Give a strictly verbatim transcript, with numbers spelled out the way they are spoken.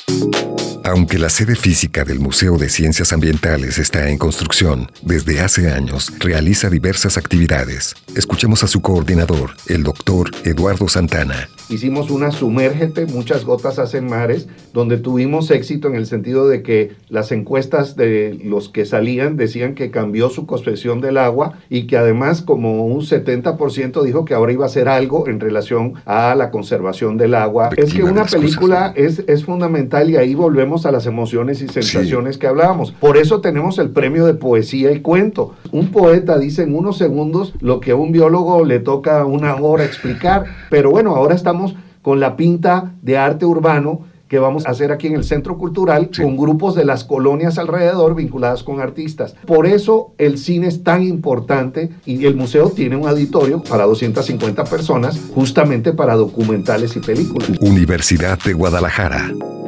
Aunque la sede física del Museo de Ciencias Ambientales está en construcción, desde hace años realiza diversas actividades. Escuchemos a su coordinador, el doctor Eduardo Santana. Hicimos una Sumérgete, muchas gotas hacen mares, donde tuvimos éxito en el sentido de que las encuestas de los que salían decían que cambió su concepción del agua y que además como un setenta por ciento dijo que ahora iba a hacer algo en relación a la conservación del agua. Es que una película es, es fundamental y ahí volvemos a las emociones y sensaciones sí. que hablábamos. Por eso tenemos el premio de poesía y cuento. Un poeta dice en unos segundos lo que a un biólogo le toca una hora explicar, pero bueno, ahora estamos con la pinta de arte urbano que vamos a hacer aquí en el Centro Cultural sí. con grupos de las colonias alrededor vinculadas con artistas. Por eso el cine es tan importante y el museo tiene un auditorio para doscientas cincuenta personas justamente para documentales y películas. Universidad de Guadalajara.